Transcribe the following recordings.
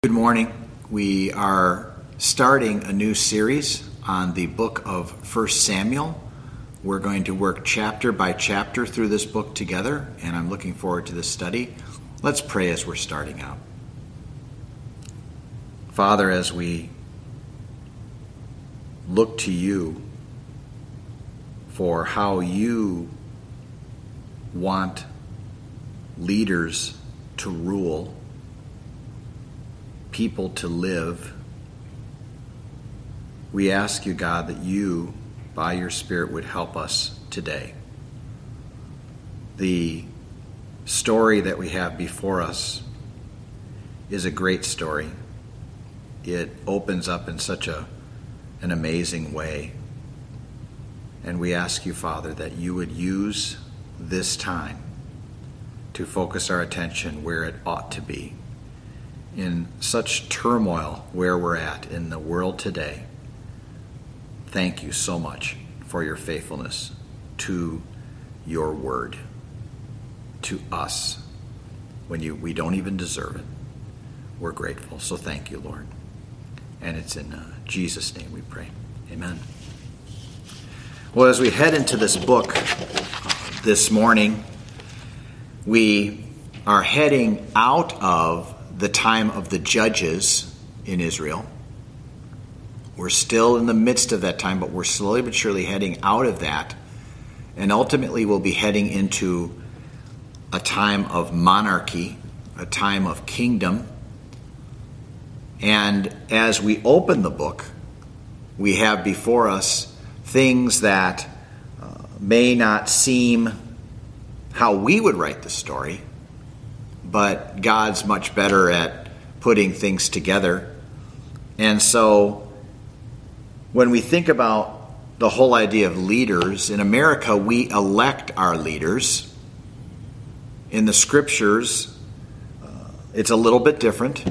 Good morning. We are starting a new series on the book of 1 Samuel. We're going to work chapter by chapter through this book together, and I'm looking forward to this study. Let's pray as we're starting out. Father, as we look to you for how you want leaders to rule, people to live, we ask you, God, that you, by your Spirit, would help us today. The story that we have before us is a great story. It opens up in such an amazing way. And we ask you, Father, that you would use this time to focus our attention where it ought to be. In such turmoil where we're at in the world today, thank you so much for your faithfulness to your word, to us, when we don't even deserve it. We're grateful, so thank you, Lord. And it's in Jesus' name we pray. Amen. Well, as we head into this book this morning, we are heading out of the time of the judges in Israel. We're still in the midst of that time, but we're slowly but surely heading out of that, and ultimately we'll be heading into a time of monarchy, a time of kingdom. And as we open the book, we have before us things that may not seem how we would write the story, but God's much better at putting things together. And so when we think about the whole idea of leaders, in America we elect our leaders. In the scriptures, it's a little bit different.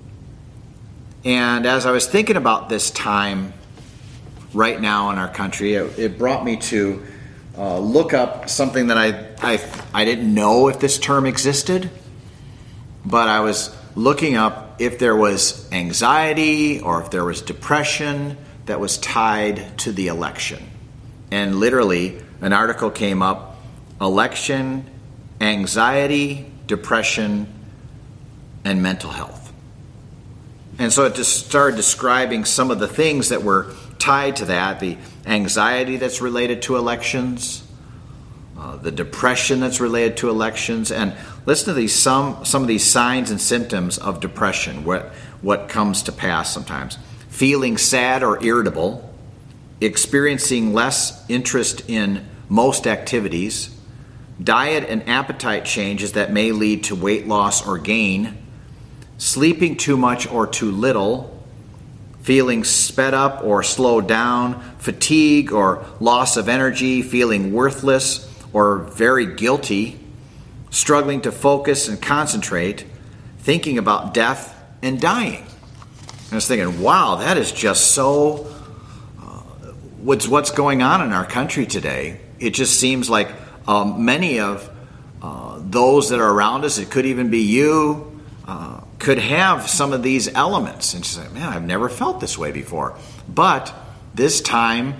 And as I was thinking about this time right now in our country, it brought me to look up something that I didn't know if this term existed. But I was looking up if there was anxiety or if there was depression that was tied to the election. And literally, an article came up, election, anxiety, depression, and mental health. And so it just started describing some of the things that were tied to that, the anxiety that's related to elections, the depression that's related to elections, and listen to these some of these signs and symptoms of depression, what comes to pass sometimes. Feeling sad or irritable, experiencing less interest in most activities, diet and appetite changes that may lead to weight loss or gain, sleeping too much or too little, feeling sped up or slowed down, fatigue or loss of energy, feeling worthless or very guilty, struggling to focus and concentrate, thinking about death and dying. And I was thinking, wow, that is just so what's going on in our country today. It just seems like many of those that are around us, it could even be you, could have some of these elements. And she's like, man, I've never felt this way before. But this time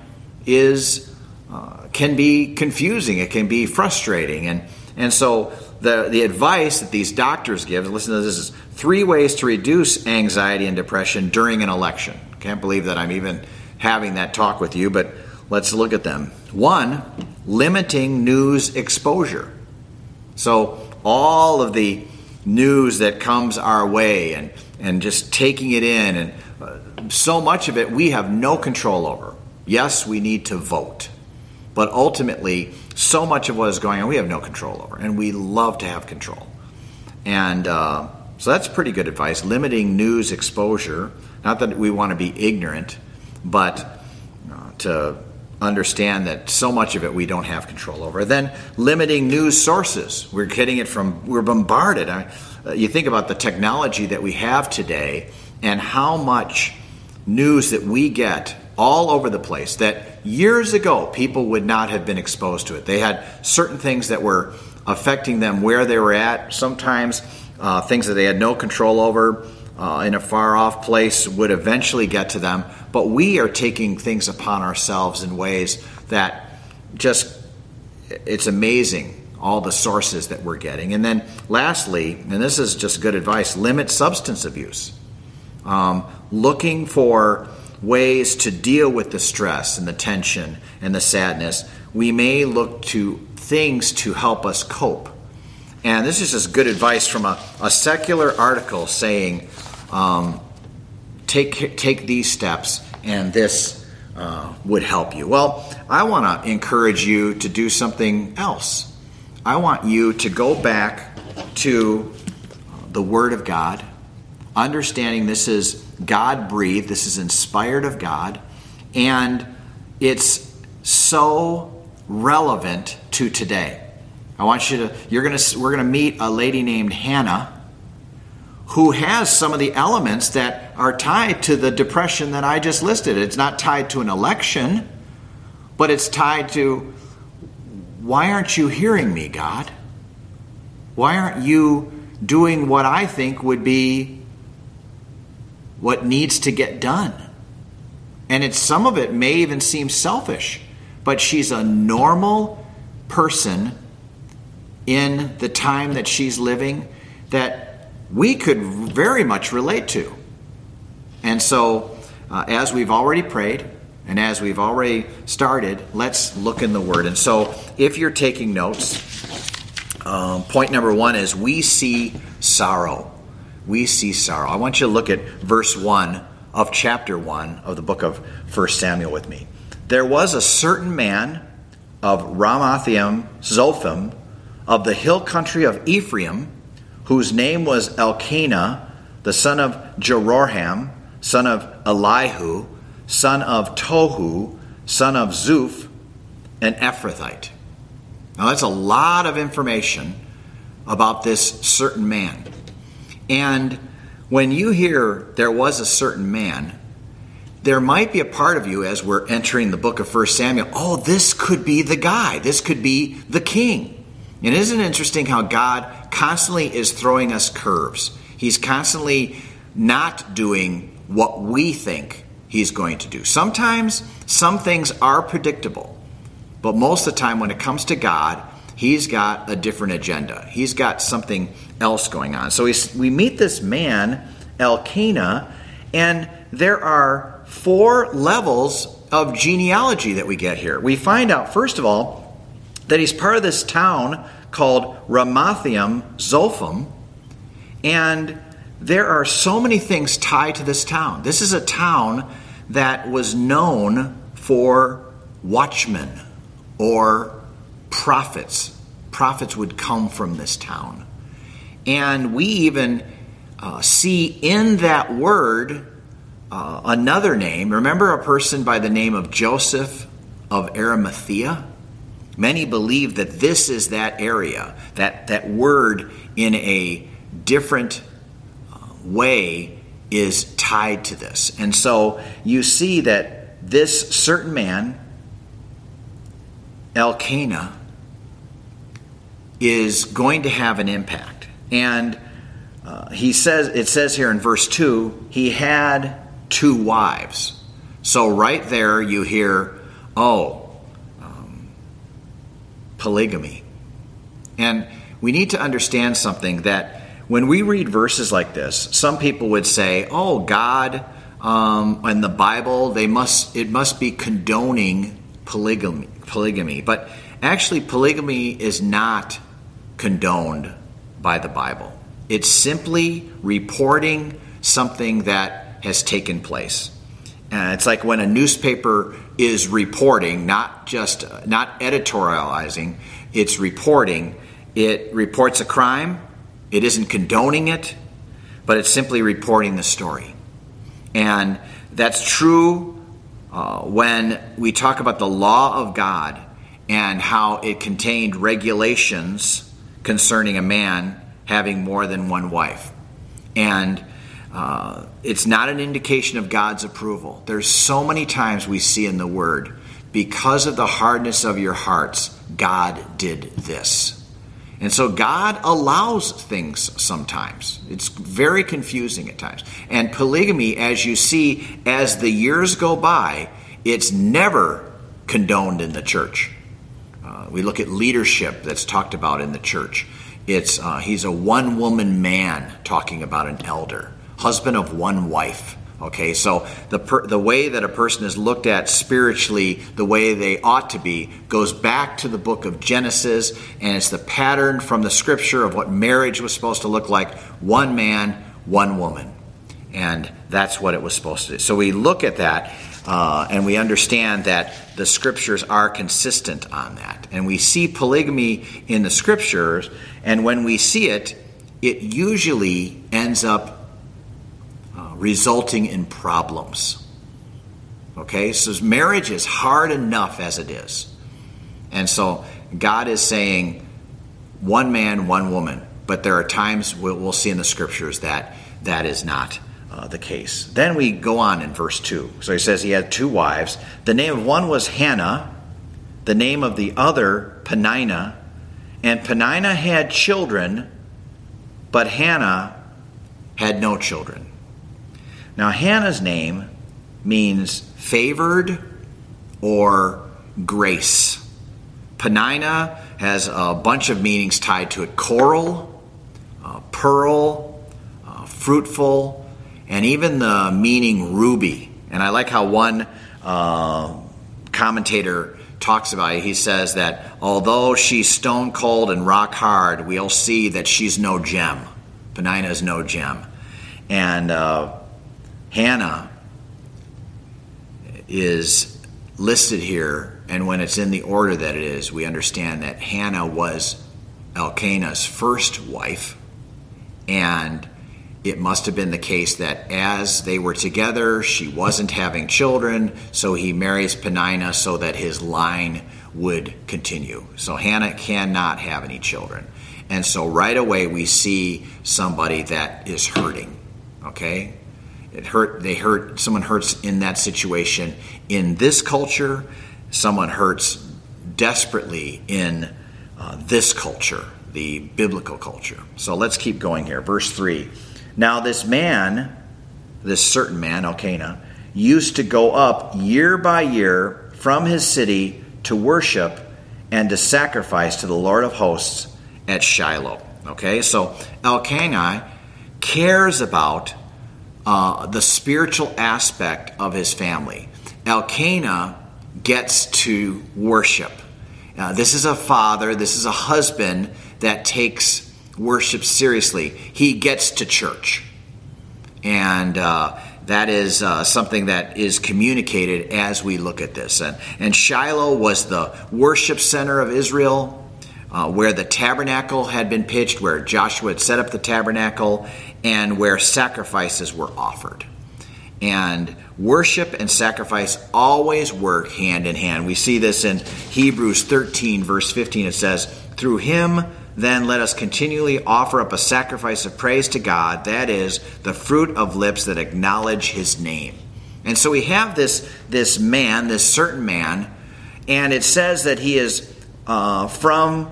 can be confusing. It can be frustrating. And so the advice that these doctors give, listen to this, is 3 ways to reduce anxiety and depression during an election. Can't believe that I'm even having that talk with you, but let's look at them. 1, limiting news exposure. So all of the news that comes our way and just taking it in, and so much of it we have no control over. Yes, we need to vote. But ultimately, so much of what is going on, we have no control over. And we love to have control. And so that's pretty good advice. Limiting news exposure. Not that we want to be ignorant, but to understand that so much of it we don't have control over. Then limiting news sources. We're bombarded. You think about the technology that we have today and how much news that we get all over the place that years ago people would not have been exposed to it. They had certain things that were affecting them where they were at, sometimes things that they had no control over. in a far-off place would eventually get to them. But we are taking things upon ourselves in ways that just, it's amazing, all the sources that we're getting. And then lastly, and this is just good advice, limit substance abuse. Looking for ways to deal with the stress and the tension and the sadness, we may look to things to help us cope. And this is just good advice from a secular article saying, take these steps and this would help you. Well, I want to encourage you to do something else. I want you to go back to the Word of God, understanding this is God-breathed, this is inspired of God, and it's so relevant to today. I want you to, we're going to meet a lady named Hannah who has some of the elements that are tied to the depression that I just listed. It's not tied to an election, but it's tied to, why aren't you hearing me, God? Why aren't you doing what I think would be what needs to get done? And some of it may even seem selfish, but she's a normal person in the time that she's living that we could very much relate to. And so, as we've already prayed, and as we've already started, let's look in the Word. And so, if you're taking notes, point number 1 is we see sorrow. We see sorrow. I want you to look at verse 1 of chapter 1 of the book of 1 Samuel with me. There was a certain man of Ramathaim Zophim of the hill country of Ephraim, whose name was Elkanah, the son of Jeroham, son of Elihu, son of Tohu, son of Zuph, an Ephrathite. Now that's a lot of information about this certain man. And when you hear there was a certain man, there might be a part of you as we're entering the book of 1 Samuel, oh, this could be the guy. This could be the king. And isn't it interesting how God constantly is throwing us curves? He's constantly not doing what we think He's going to do. Sometimes some things are predictable, but most of the time when it comes to God, He's got a different agenda. He's got something else going on. So we meet this man, Elkanah, and there are 4 levels of genealogy that we get here. We find out, first of all, that he's part of this town called Ramathaim Zophim, and there are so many things tied to this town. This is a town that was known for watchmen or prophets. Prophets would come from this town. And we even see in that word another name. Remember a person by the name of Joseph of Arimathea? Many believe that this is that area, that word in a different way is tied to this. And so you see that this certain man, Elkanah, is going to have an impact. And it says here in verse 2, he had 2 wives. So right there you hear, polygamy. And we need to understand something, that when we read verses like this, some people would say, God and the Bible, it must be condoning polygamy. But actually, polygamy is not condoned by the Bible. It's simply reporting something that has taken place. And it's like when a newspaper is reporting, not editorializing, it's reporting. It reports a crime. It isn't condoning it, but it's simply reporting the story. And that's true when we talk about the law of God and how it contained regulations concerning a man having more than one wife. And it's not an indication of God's approval. There's so many times we see in the Word, because of the hardness of your hearts, God did this. And so God allows things sometimes. It's very confusing at times. And polygamy, as you see, as the years go by, it's never condoned in the church. We look at leadership that's talked about in the church. He's a one-woman man, talking about an elder, husband of one wife. Okay, so the way that a person is looked at spiritually, the way they ought to be, goes back to the book of Genesis, and it's the pattern from the scripture of what marriage was supposed to look like: one man, one woman. And that's what it was supposed to do. So we look at that, and we understand that the scriptures are consistent on that. And we see polygamy in the scriptures, and when we see it, it usually ends up resulting in problems. Okay, so marriage is hard enough as it is. And so God is saying one man, one woman. But there are times we'll see in the scriptures that that is not the case. Then we go on in verse 2. So he says he had 2 wives. The name of one was Hannah, the name of the other Peninnah. And Peninnah had children, but Hannah had no children. Now, Hannah's name means favored or grace. Peninnah has a bunch of meanings tied to it: coral, pearl, fruitful, and even the meaning ruby. And I like how one commentator talks about it. He says that although she's stone cold and rock hard, we'll see that she's no gem. Peninnah is no gem. And Hannah is listed here, and when it's in the order that it is, we understand that Hannah was Elkanah's first wife, and it must have been the case that as they were together, she wasn't having children, so he marries Peninnah so that his line would continue. So Hannah cannot have any children. And so right away we see somebody that is hurting, okay? Someone hurts in that situation. In this culture, someone hurts desperately in this culture, the biblical culture. So let's keep going here. Verse 3. Now this man, this certain man, Elkanah, used to go up year by year from his city to worship and to sacrifice to the Lord of hosts at Shiloh. Okay, so Elkanah cares about the spiritual aspect of his family. Elkanah gets to worship. This is a father, this is a husband that takes worship seriously. He gets to church. And that is something that is communicated as we look at this. And Shiloh was the worship center of Israel, where the tabernacle had been pitched, where Joshua had set up the tabernacle, and where sacrifices were offered. And worship and sacrifice always work hand in hand. We see this in Hebrews 13, verse 15. It says, "Through him, then, let us continually offer up a sacrifice of praise to God, that is, the fruit of lips that acknowledge his name." And so we have this man, this certain man, and it says that he is from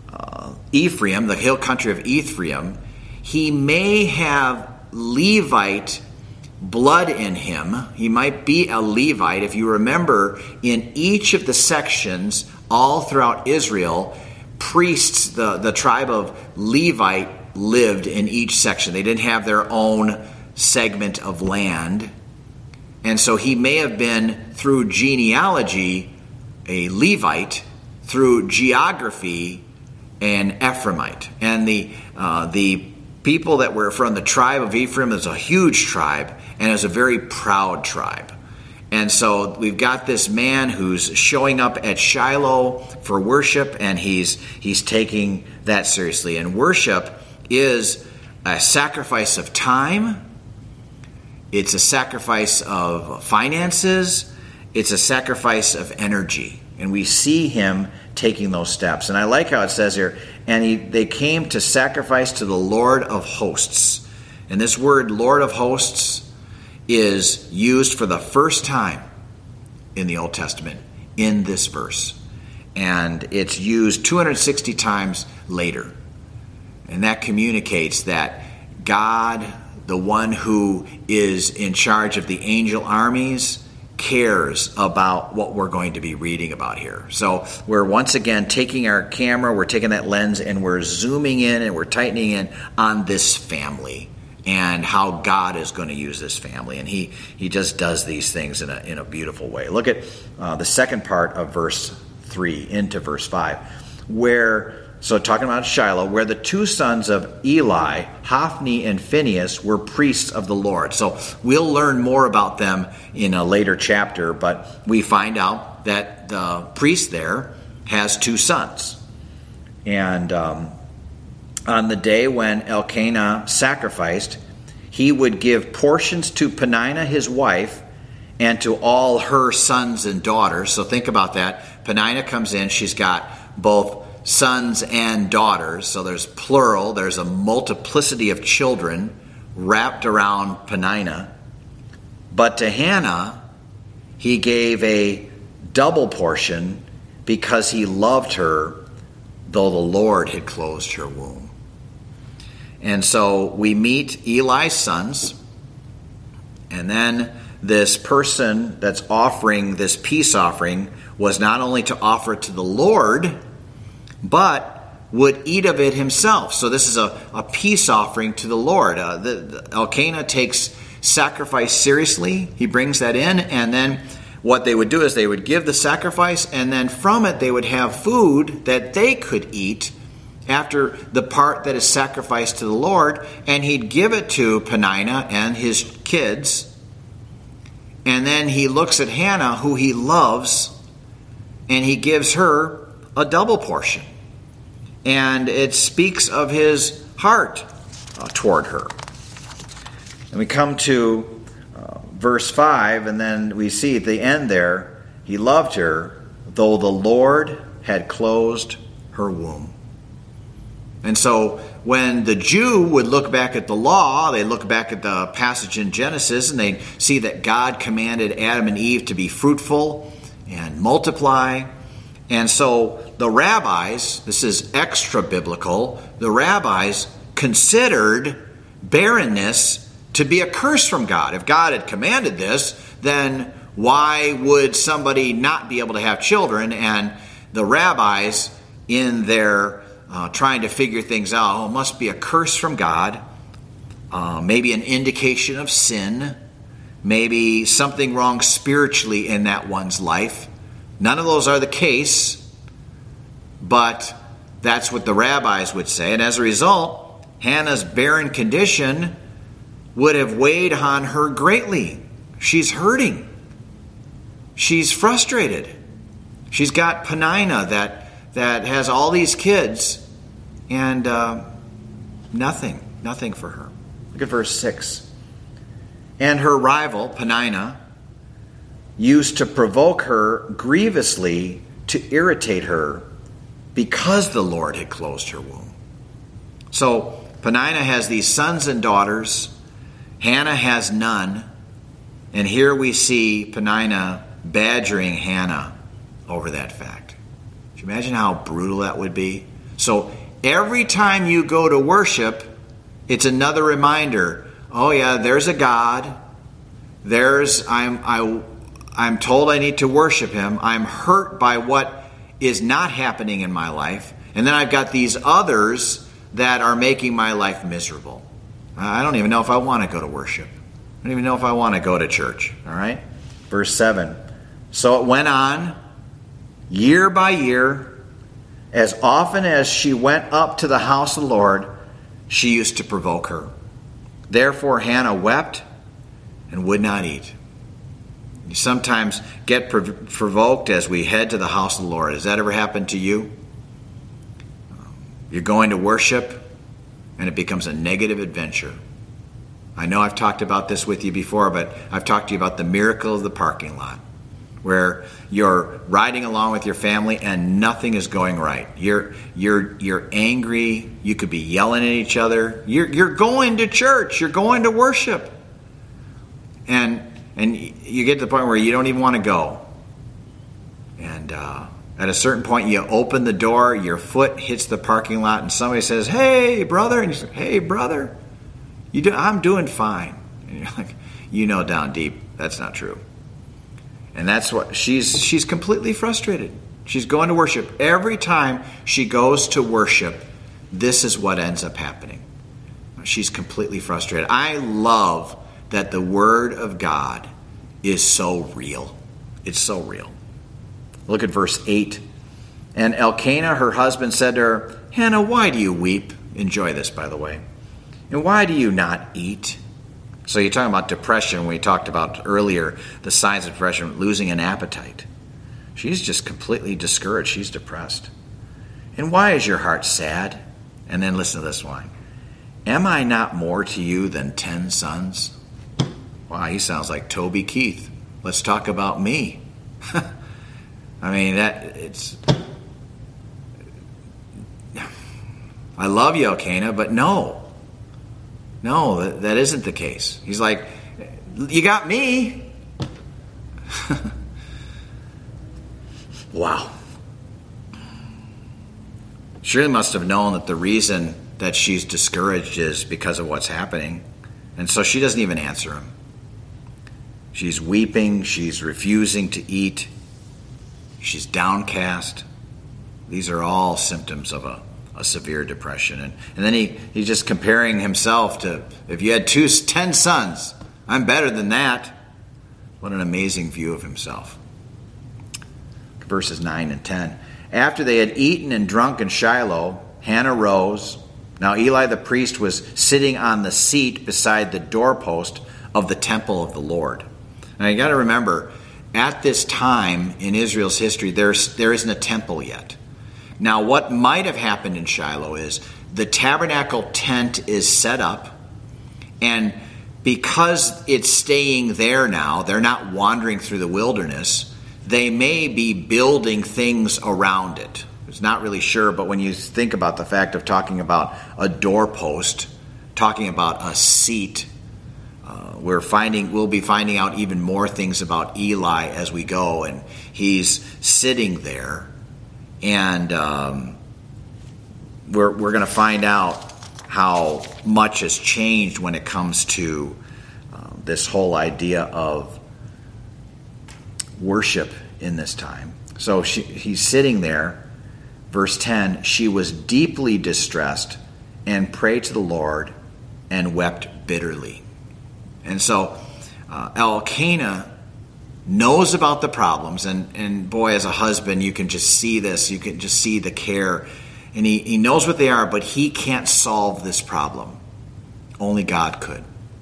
Ephraim, the hill country of Ephraim. He may have Levite blood in him. He might be a Levite. If you remember, in each of the sections all throughout Israel, priests, the tribe of Levite, lived in each section. They didn't have their own segment of land. And so he may have been, through genealogy, a Levite, through geography, an Ephraimite. And the people that were from the tribe of Ephraim is a huge tribe, and is a very proud tribe. And so we've got this man who's showing up at Shiloh for worship, and he's taking that seriously. And worship is a sacrifice of time. It's a sacrifice of finances. It's a sacrifice of energy. And we see him taking those steps. And I like how it says here, and they came to sacrifice to the Lord of hosts. And this word, Lord of hosts, is used for the first time in the Old Testament in this verse. And it's used 260 times later And that communicates that God, the one who is in charge of the angel armies, cares about what we're going to be reading about here. So we're once again taking our camera, we're taking that lens, and we're zooming in and we're tightening in on this family and how God is going to use this family. And he just does these things in a beautiful way. Look at the second part of verse 3 into verse 5, so talking about Shiloh, where the two sons of Eli, Hophni and Phinehas, were priests of the Lord. So we'll learn more about them in a later chapter, but we find out that the priest there has two sons. And on the day when Elkanah sacrificed, he would give portions to Peninnah his wife and to all her sons and daughters. So think about that. Peninnah comes in, she's got both sons and daughters, so there's plural, there's a multiplicity of children wrapped around Peninnah. But to Hannah, he gave a double portion because he loved her, though the Lord had closed her womb. And so we meet Eli's sons, and then this person that's offering this peace offering was not only to offer it to the Lord, but would eat of it himself. So this is a peace offering to the Lord. Elkanah takes sacrifice seriously. He brings that in, and then what they would do is they would give the sacrifice, and then from it they would have food that they could eat after the part that is sacrificed to the Lord, and he'd give it to Peninnah and his kids. And then he looks at Hannah, who he loves, and he gives her a double portion. And it speaks of his heart toward her. And we come to verse 5, and then we see at the end there, he loved her, though the Lord had closed her womb. And so when the Jew would look back at the law, they look back at the passage in Genesis, and they see that God commanded Adam and Eve to be fruitful and multiply. And so the rabbis, this is extra biblical, the rabbis considered barrenness to be a curse from God. If God had commanded this, then why would somebody not be able to have children? And the rabbis, in their trying to figure things out, it must be a curse from God, maybe an indication of sin, maybe something wrong spiritually in that one's life. None of those are the case, but that's what the rabbis would say. And as a result, Hannah's barren condition would have weighed on her greatly. She's hurting. She's frustrated. She's got Peninnah that has all these kids, and nothing for her. Look at verse 6. And her rival, Peninnah, used to provoke her grievously to irritate her because the Lord had closed her womb. So Peninnah has these sons and daughters. Hannah has none. And here we see Peninnah badgering Hannah over that fact. Can you imagine how brutal that would be? So every time you go to worship, it's another reminder. Oh yeah, there's a God. I'm told I need to worship him. I'm hurt by what is not happening in my life. And then I've got these others that are making my life miserable. I don't even know if I want to go to worship. I don't even know if I want to go to church. All right? Verse 7. So it went on year by year. As often as she went up to the house of the Lord, she used to provoke her. Therefore Hannah wept and would not eat. You sometimes get provoked as we head to the house of the Lord. Has that ever happened to you? You're going to worship, and it becomes a negative adventure. I know I've talked about this with you before, but I've talked to you about the miracle of the parking lot, where you're riding along with your family and nothing is going right. You're angry. You could be yelling at each other. You're going to church. You're going to worship, and you get to the point where you don't even want to go. And At a certain point, you open the door, your foot hits the parking lot, and somebody says, "Hey, brother," and you say, "Hey, brother, I'm doing fine." And you're like, down deep, that's not true. And that's what she's completely frustrated. She's going to worship. Every time she goes to worship, this is what ends up happening. She's completely frustrated. I love that the Word of God is so real. It's so real. Look at verse 8. And Elkanah, her husband, said to her, "Hannah, why do you weep?" Enjoy this, by the way. "And why do you not eat?" So you're talking about depression. We talked about earlier the signs of depression, losing an appetite. She's just completely discouraged. She's depressed. "And why is your heart sad?" And then listen to this one. "Am I not more to you than 10 sons?" Wow, he sounds like Toby Keith. Let's talk about me. I mean, I love you, Elkanah, but no, that isn't the case. He's like, you got me. Wow. She really must have known that the reason that she's discouraged is because of what's happening. And so she doesn't even answer him. She's weeping. She's refusing to eat. She's downcast. These are all symptoms of a severe depression. And then he's just comparing himself to, if you had 10 sons, I'm better than that. What an amazing view of himself. Verses 9 and 10. After they had eaten and drunk in Shiloh, Hannah rose. Now Eli the priest was sitting on the seat beside the doorpost of the temple of the Lord. Now you got to remember, at this time in Israel's history, there isn't a temple yet. Now what might have happened in Shiloh is the tabernacle tent is set up, and because it's staying there now, they're not wandering through the wilderness, they may be building things around it. It's not really sure, but when you think about the fact of talking about a doorpost, talking about a seat, we'll be finding out even more things about Eli as we go, and he's sitting there, and we're going to find out how much has changed when it comes to this whole idea of worship in this time. So he's sitting there. Verse 10, she was deeply distressed and prayed to the Lord and wept bitterly. And so Elkanah knows about the problems, and boy, as a husband, you can just see this. You can just see the care. And he knows what they are, but he can't solve this problem. Only God could.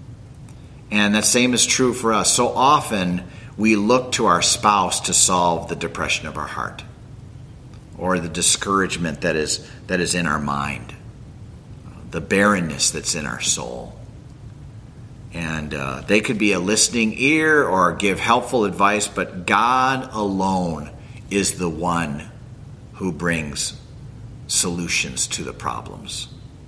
And that same is true for us. So often we look to our spouse to solve the depression of our heart, or the discouragement that is in our mind, the barrenness that's in our soul. And they could be a listening ear or give helpful advice, but God alone is the one who brings solutions to the problems.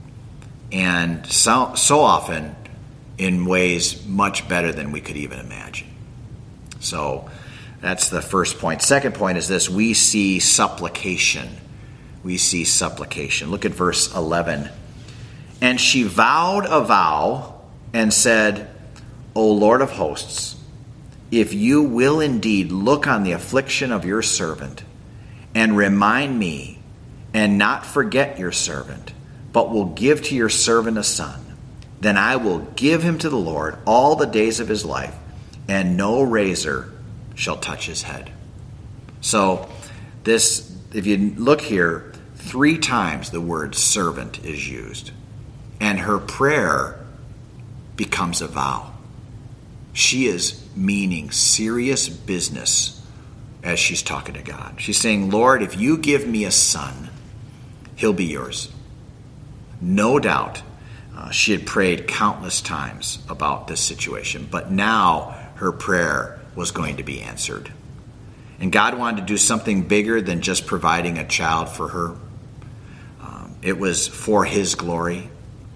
And so often in ways much better than we could even imagine. So that's the first point. Second point is this: we see supplication. We see supplication. Look at verse 11. And she vowed a vow and said, O Lord of hosts, if you will indeed look on the affliction of your servant and remind me and not forget your servant, but will give to your servant a son, then I will give him to the Lord all the days of his life, and no razor shall touch his head. So this, if you look here, 3 times the word servant is used. And her prayer becomes a vow. She is meaning serious business as she's talking to God. She's saying, Lord, if you give me a son, he'll be yours. No doubt she had prayed countless times about this situation, but now her prayer was going to be answered. And God wanted to do something bigger than just providing a child for her. It was for his glory.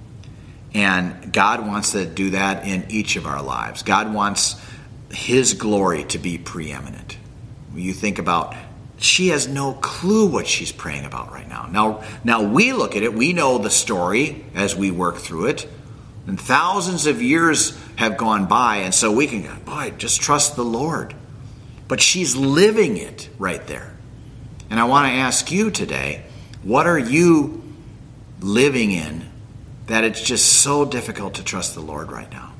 And God wants to do that in each of our lives. God wants his glory to be preeminent. When you think about She has no clue what she's praying about right now. Now we look at it, we know the story as we work through it, and thousands of years have gone by, and so we can go, boy, just trust the Lord. But she's living it right there. And I want to ask you today, what are you living in that it's just so difficult to trust the Lord right now?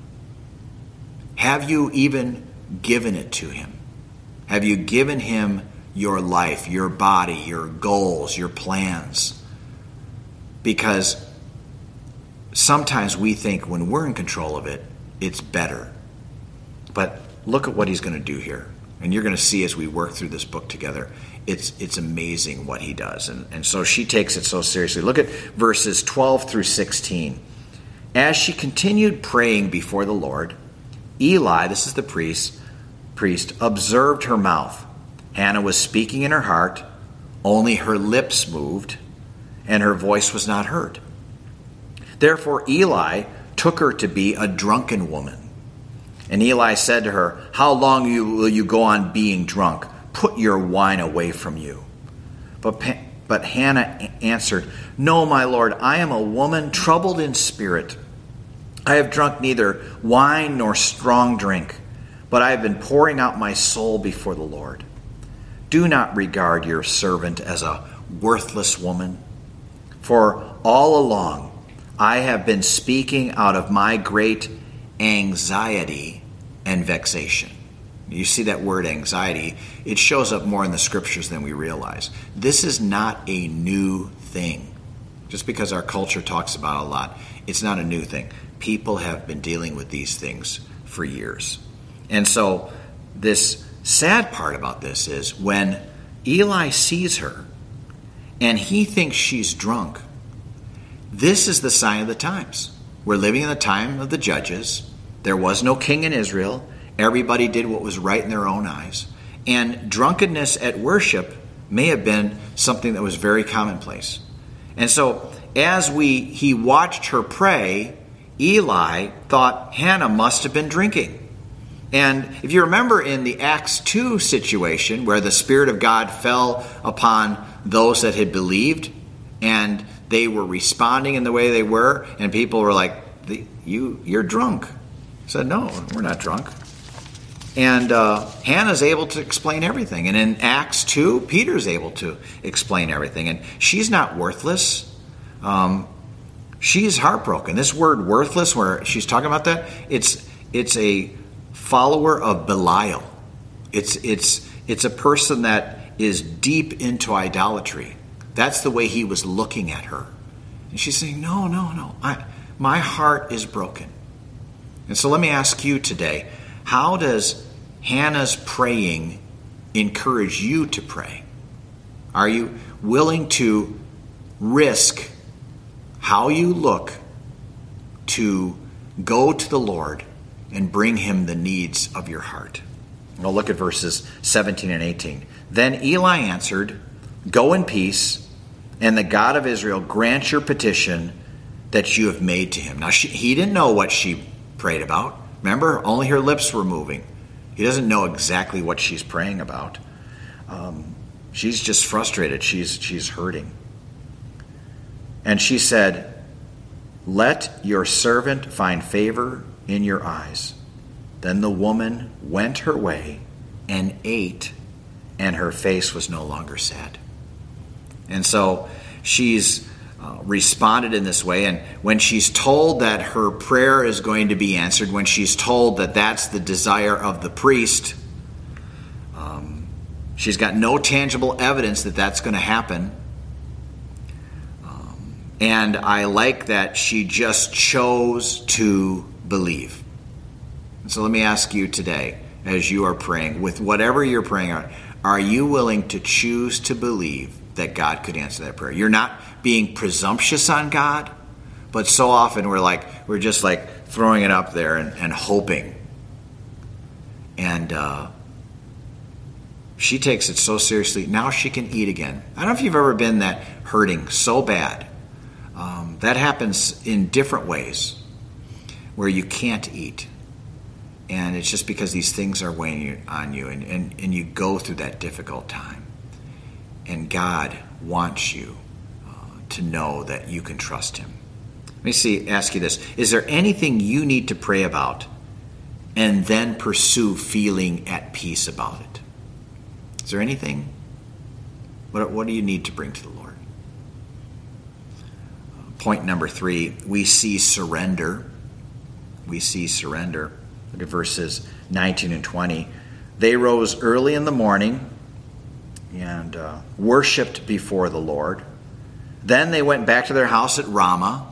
Have you even given it to him? Have you given him your life, your body, your goals, your plans? Because sometimes we think when we're in control of it, it's better. But look at what he's going to do here. And you're going to see as we work through this book together, it's amazing what he does. And so she takes it so seriously. Look at verses 12 through 16. As she continued praying before the Lord, Eli, this is the priest, observed her mouth. Hannah was speaking in her heart, only her lips moved, and her voice was not heard. Therefore Eli took her to be a drunken woman. And Eli said to her, "How long will you go on being drunk? Put your wine away from you." But Hannah answered, "No, my lord, I am a woman troubled in spirit. I have drunk neither wine nor strong drink, but I have been pouring out my soul before the Lord. Do not regard your servant as a worthless woman, for all along I have been speaking out of my great anxiety and vexation." You see that word anxiety, it shows up more in the scriptures than we realize. This is not a new thing. Just because our culture talks about it a lot, it's not a new thing. People have been dealing with these things for years. And so this sad part about this is when Eli sees her and he thinks she's drunk, this is the sign of the times. We're living in the time of the judges. There was no king in Israel. Everybody did what was right in their own eyes. And drunkenness at worship may have been something that was very commonplace. And so as he watched her pray, Eli thought Hannah must have been drinking. And if you remember in the Acts 2 situation where the Spirit of God fell upon those that had believed and they were responding in the way they were, and people were like, you're drunk. He said, "No, we're not drunk." And Hannah's able to explain everything. And in Acts 2, Peter's able to explain everything. And she's not worthless. She's heartbroken. This word worthless, where she's talking about that, it's a follower of Belial. It's a person that is deep into idolatry. That's the way he was looking at her. And she's saying, no. My heart is broken. And so let me ask you today, how does Hannah's praying encourage you to pray? Are you willing to risk how you look to go to the Lord and bring him the needs of your heart? We'll look at verses 17 and 18. Then Eli answered, "Go in peace, and the God of Israel grant your petition that you have made to him." Now, he didn't know what she prayed about. Remember, only her lips were moving. He doesn't know exactly what she's praying about. She's just frustrated. She's hurting. And she said, "Let your servant find favor in your eyes." Then the woman went her way and ate, and her face was no longer sad. And so she's responded in this way. And when she's told that her prayer is going to be answered, when she's told that that's the desire of the priest, she's got no tangible evidence that that's going to happen. And I like that she just chose to believe. And so let me ask you today, as you are praying, with whatever you're praying, are you willing to choose to believe that God could answer that prayer? You're not being presumptuous on God, but so often we're just like throwing it up there and hoping. And she takes it so seriously. Now she can eat again. I don't know if you've ever been that hurting so bad. That happens in different ways where you can't eat. And it's just because these things are weighing on you and you go through that difficult time. And God wants you to know that you can trust him. Let me ask you this. Is there anything you need to pray about and then pursue feeling at peace about it? Is there anything? What do you need to bring to the Lord? Point number 3, we see surrender. We see surrender. Look at verses 19 and 20. They rose early in the morning and worshipped before the Lord. Then they went back to their house at Ramah.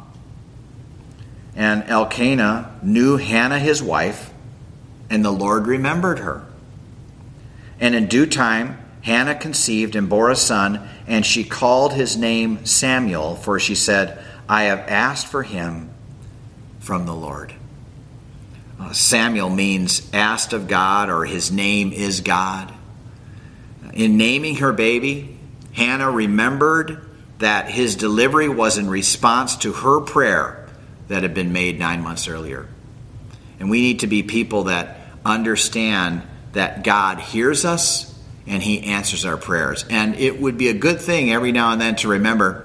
And Elkanah knew Hannah his wife, and the Lord remembered her. And in due time, Hannah conceived and bore a son, and she called his name Samuel, for she said, I have asked for him from the Lord. Samuel means asked of God, or his name is God. In naming her baby, Hannah remembered that his delivery was in response to her prayer that had been made 9 months earlier. And we need to be people that understand that God hears us and he answers our prayers. And it would be a good thing every now and then to remember,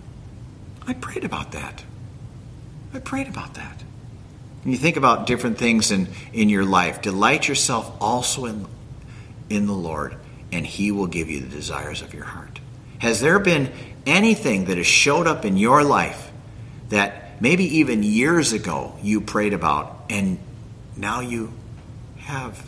I prayed about that. I prayed about that. And you think about different things in your life. Delight yourself also in the Lord, and he will give you the desires of your heart. Has there been anything that has showed up in your life that maybe even years ago you prayed about, and now you have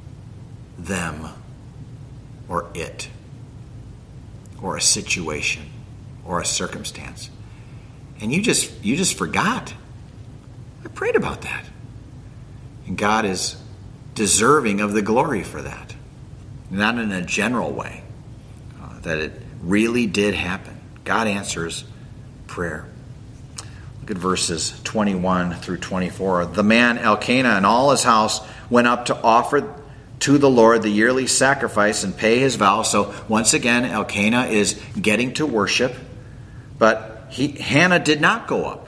them or it or a situation or a circumstance, and you just forgot? I prayed about that. And God is deserving of the glory for that. Not in a general way, that it really did happen. God answers prayer. Look at verses 21 through 24. The man Elkanah and all his house went up to offer to the Lord the yearly sacrifice and pay his vow. So once again, Elkanah is getting to worship. But Hannah did not go up.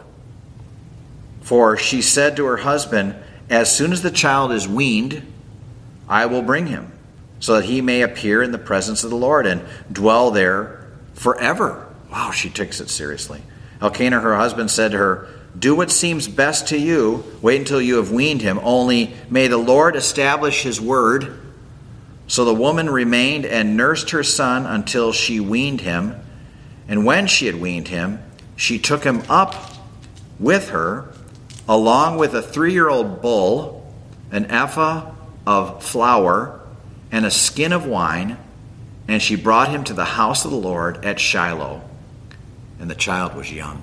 For she said to her husband, as soon as the child is weaned, I will bring him, so that he may appear in the presence of the Lord and dwell there forever. Wow, she takes it seriously. Elkanah, her husband, said to her, do what seems best to you. Wait until you have weaned him. Only may the Lord establish his word. So the woman remained and nursed her son until she weaned him. And when she had weaned him, she took him up with her, along with a 3-year-old bull, an ephah of flour, and a skin of wine, and she brought him to the house of the Lord at Shiloh. And the child was young.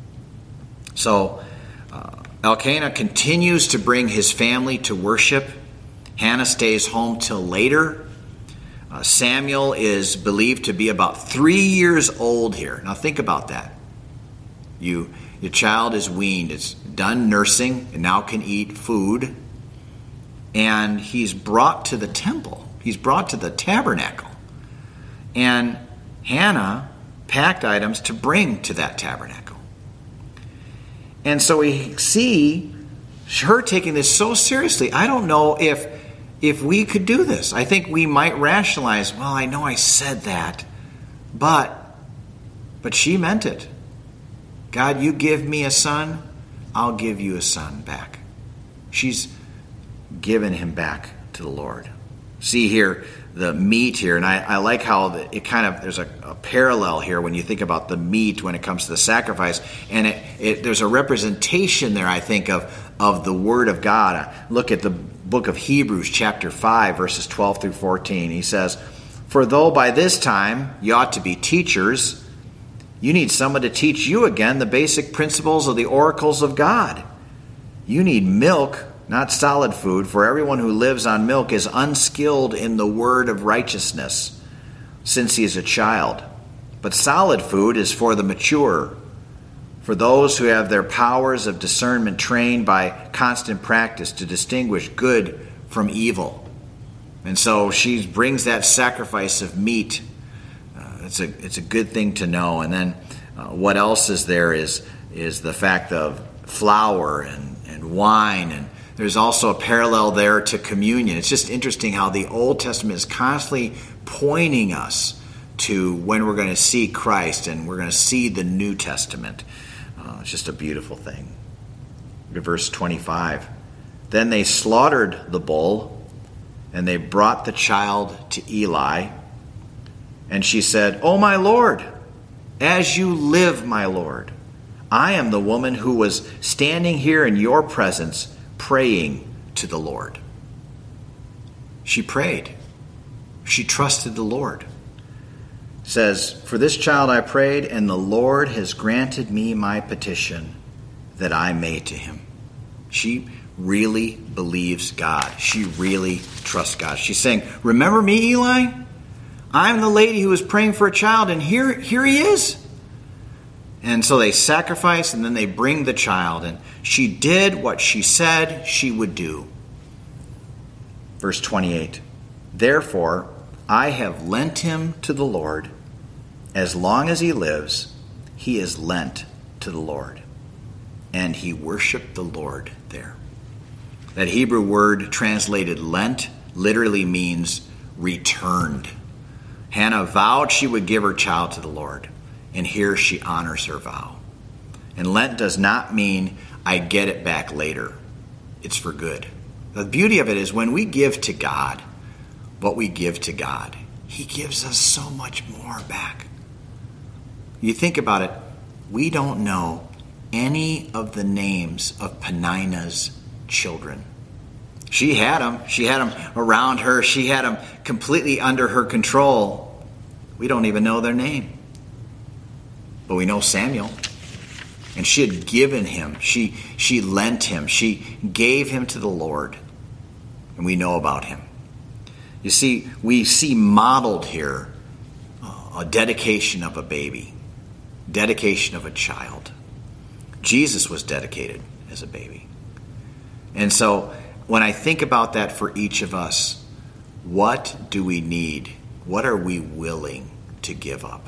So Elkanah continues to bring his family to worship. Hannah stays home till later. Samuel is believed to be about 3 years old here. Now think about that. Your child is weaned, it's done nursing, and now can eat food. And he's brought to the temple. He's brought to the tabernacle. And Hannah packed items to bring to that tabernacle. And so we see her taking this so seriously. I don't know if we could do this. I think we might rationalize, well, I know I said that, but she meant it. God, you give me a son, I'll give you a son back. She's given him back to the Lord. See here, the meat here, and I like how it kind of, there's a parallel here when you think about the meat when it comes to the sacrifice, and there's a representation there, I think, of the Word of God. Look at the book of Hebrews, chapter 5, verses 12 through 14. He says, for though by this time you ought to be teachers, you need someone to teach you again the basic principles of the oracles of God. You need milk, not solid food, for everyone who lives on milk is unskilled in the word of righteousness, since he is a child. But solid food is for the mature, for those who have their powers of discernment trained by constant practice to distinguish good from evil. And so she brings that sacrifice of meat. It's a good thing to know. And then what else is there is the fact of flour and wine, and there's also a parallel there to communion. It's just interesting how the Old Testament is constantly pointing us to when we're going to see Christ and we're going to see the New Testament. It's just a beautiful thing. Look at verse 25. Then they slaughtered the bull, and they brought the child to Eli. And she said, "O my Lord, as you live, my Lord, I am the woman who was standing here in your presence praying to the Lord." She prayed. She trusted the Lord. It says, "For this child I prayed, and the Lord has granted me my petition that I made to him." She really believes God. She really trusts God. She's saying, "Remember me, Eli? I'm the lady who was praying for a child, and here he is." And so they sacrifice, and then they bring the child. And she did what she said she would do. Verse 28. "Therefore, I have lent him to the Lord. As long as he lives, he is lent to the Lord." And he worshiped the Lord there. That Hebrew word translated lent literally means returned. Hannah vowed she would give her child to the Lord. And here she honors her vow. And Lent does not mean I get it back later. It's for good. The beauty of it is when we give to God what we give to God, he gives us so much more back. You think about it, we don't know any of the names of Peninnah's children. She had them. She had them around her. She had them completely under her control. We don't even know their name. But we know Samuel. And she had given him. She lent him. She gave him to the Lord. And we know about him. You see, we see modeled here a dedication of a baby. Dedication of a child. Jesus was dedicated as a baby. And so when I think about that for each of us, what do we need? What are we willing to give up?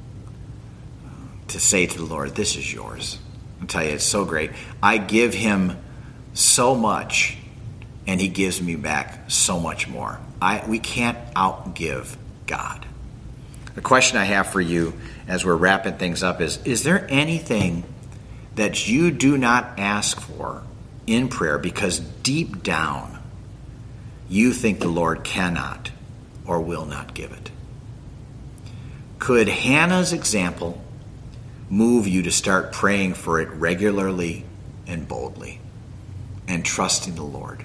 To say to the Lord, this is yours. I'll tell you, it's so great. I give him so much, and he gives me back so much more. We can't outgive God. The question I have for you as we're wrapping things up is there anything that you do not ask for in prayer because deep down you think the Lord cannot or will not give it? Could Hannah's example move you to start praying for it regularly and boldly and trusting the Lord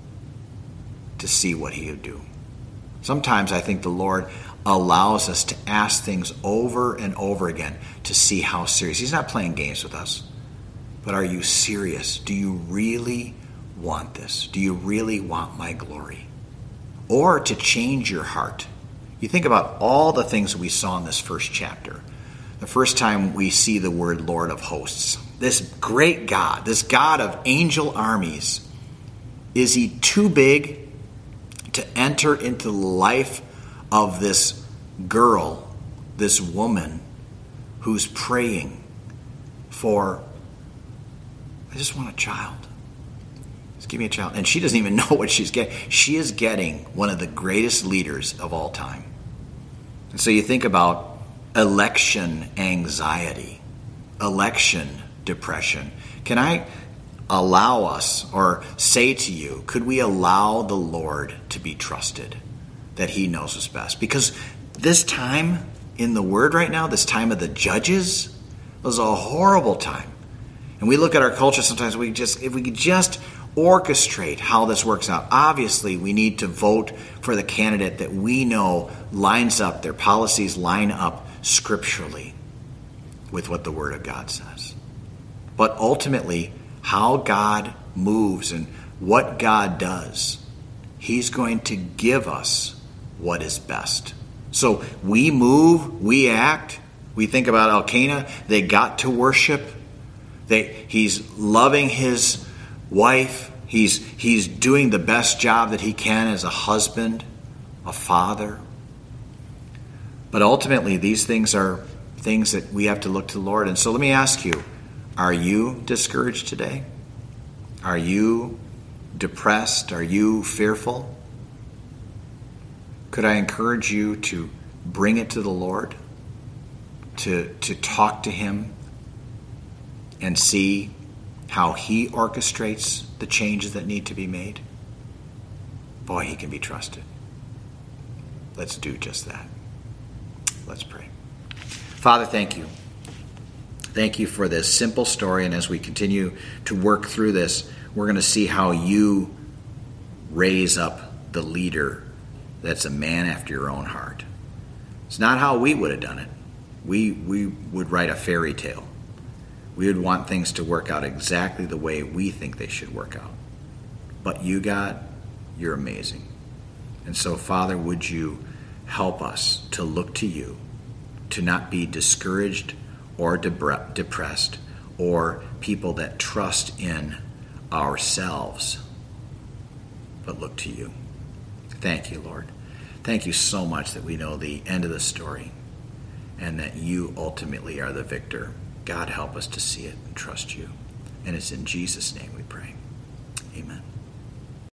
to see what he would do? Sometimes I think the Lord allows us to ask things over and over again to see how serious. He's not playing games with us. But are you serious? Do you really want this? Do you really want my glory? Or to change your heart. You think about all the things we saw in this first chapter. The first time we see the word Lord of hosts. This great God, this God of angel armies. Is he too big to enter into the life of this girl, this woman who's praying for, I just want a child. Just give me a child. And she doesn't even know what she's getting. She is getting one of the greatest leaders of all time. And so you think about election anxiety, election depression. Can I allow us or say to you, could we allow the Lord to be trusted, that he knows us best? Because this time in the Word right now, this time of the judges, was a horrible time. And we look at our culture sometimes, if we could just orchestrate how this works out. Obviously, we need to vote for the candidate that we know lines up, their policies line up scripturally with what the Word of God says. But ultimately, how God moves and what God does, he's going to give us what is best. So we move, we act. We think about Elkanah. They got to worship. He's loving his wife. He's doing the best job that he can as a husband, a father. But ultimately, these things are things that we have to look to the Lord. And so let me ask you, are you discouraged today? Are you depressed? Are you fearful? Could I encourage you to bring it to the Lord, to talk to him and see how he orchestrates the changes that need to be made, boy, he can be trusted. Let's do just that. Let's pray. Father, thank you. Thank you for this simple story, and as we continue to work through this, we're going to see how you raise up the leader that's a man after your own heart. It's not how we would have done it. We would write a fairy tale. We would want things to work out exactly the way we think they should work out. But you, God, you're amazing. And so, Father, would you help us to look to you, to not be discouraged or depressed, or people that trust in ourselves, but look to you. Thank you, Lord. Thank you so much that we know the end of the story and that you ultimately are the victor. God, help us to see it and trust you. And it's in Jesus' name we pray.